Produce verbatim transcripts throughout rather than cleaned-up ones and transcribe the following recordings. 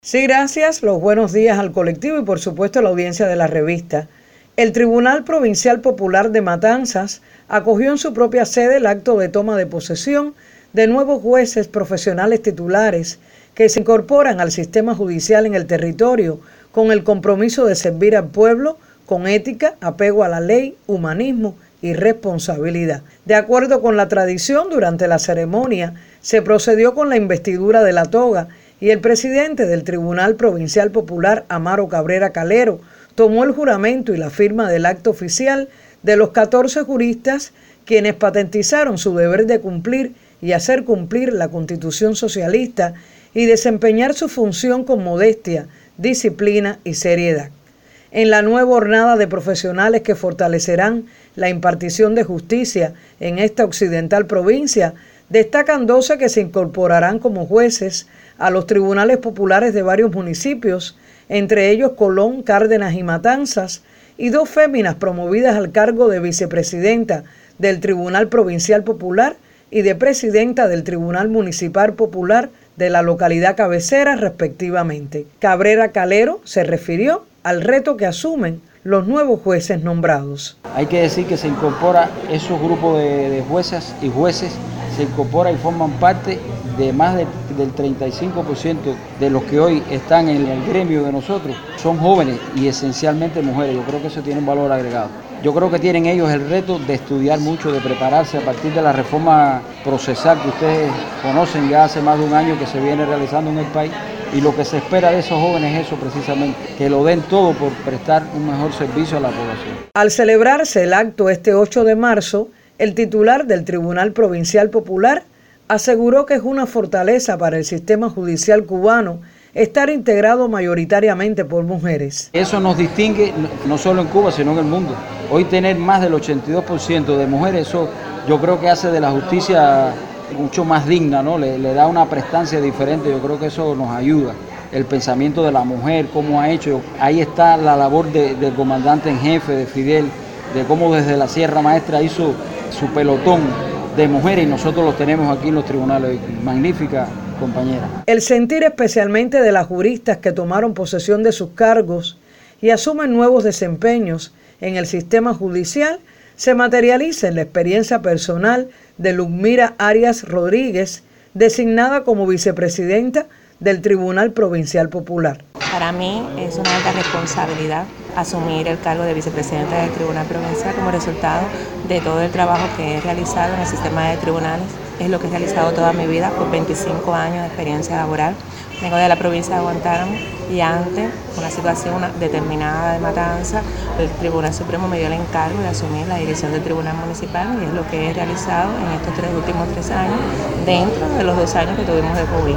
Sí, gracias. Los buenos días al colectivo y por supuesto a la audiencia de la revista. El Tribunal Provincial Popular de Matanzas acogió en su propia sede el acto de toma de posesión de nuevos jueces profesionales titulares que se incorporan al sistema judicial en el territorio con el compromiso de servir al pueblo con ética, apego a la ley, humanismo y responsabilidad. De acuerdo con la tradición, durante la ceremonia se procedió con la investidura de la toga y el presidente del Tribunal Provincial Popular, Amaro Cabrera Calero, tomó el juramento y la firma del acto oficial de los catorce juristas quienes patentizaron su deber de cumplir y hacer cumplir la Constitución socialista y desempeñar su función con modestia, disciplina y seriedad. En la nueva jornada de profesionales que fortalecerán la impartición de justicia en esta occidental provincia, destacan doce que se incorporarán como jueces a los tribunales populares de varios municipios, entre ellos Colón, Cárdenas y Matanzas, y dos féminas promovidas al cargo de vicepresidenta del Tribunal Provincial Popular y de presidenta del Tribunal Municipal Popular de la localidad cabecera, respectivamente. Cabrera Calero se refirió al reto que asumen los nuevos jueces nombrados. Hay que decir que se incorpora esos grupos de, de jueces y jueces, se incorpora y forman parte de más de, del treinta y cinco por ciento de los que hoy están en el gremio de nosotros. Son jóvenes y esencialmente mujeres. Yo creo que eso tiene un valor agregado. Yo creo que tienen ellos el reto de estudiar mucho, de prepararse a partir de la reforma procesal que ustedes conocen ya hace más de un año que se viene realizando en el país. Y lo que se espera de esos jóvenes es eso precisamente, que lo den todo por prestar un mejor servicio a la población. Al celebrarse el acto este ocho de marzo, el titular del Tribunal Provincial Popular aseguró que es una fortaleza para el sistema judicial cubano estar integrado mayoritariamente por mujeres. Eso nos distingue no solo en Cuba, sino en el mundo. Hoy tener más del ochenta y dos por ciento de mujeres, eso yo creo que hace de la justicia mucho más digna, ¿no? Le, le da una prestancia diferente, yo creo que eso nos ayuda. El pensamiento de la mujer, cómo ha hecho, ahí está la labor de, del comandante en jefe, de Fidel, de cómo desde la Sierra Maestra hizo su pelotón de mujeres y nosotros los tenemos aquí en los tribunales. Magnífica compañera. El sentir especialmente de las juristas que tomaron posesión de sus cargos y asumen nuevos desempeños en el sistema judicial se materializa en la experiencia personal de Luzmira Arias Rodríguez, designada como vicepresidenta del Tribunal Provincial Popular. Para mí es una alta responsabilidad asumir el cargo de vicepresidenta del Tribunal Provincial como resultado de todo el trabajo que he realizado en el sistema de tribunales. Es lo que he realizado toda mi vida por veinticinco años de experiencia laboral. Vengo de la provincia de Guantánamo y ante una situación determinada de Matanza, el Tribunal Supremo me dio el encargo de asumir la dirección del Tribunal Municipal y es lo que he realizado en estos tres últimos tres años dentro de los dos años que tuvimos de COVID.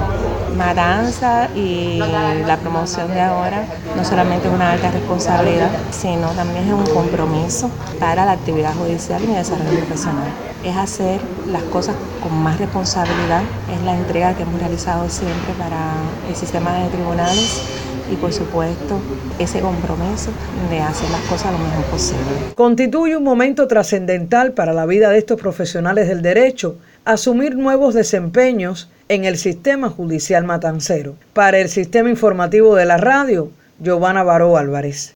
Matanza y la promoción de ahora no solamente es una alta responsabilidad, sino también es un compromiso para la actividad judicial y mi desarrollo profesional. Es hacer las cosas con más responsabilidad, es la entrega que hemos realizado siempre para el sistema de tribunales y por supuesto ese compromiso de hacer las cosas lo mejor posible. Constituye un momento trascendental para la vida de estos profesionales del derecho, asumir nuevos desempeños en el sistema judicial matancero. Para el Sistema Informativo de la Radio, Giovanna Baró Álvarez.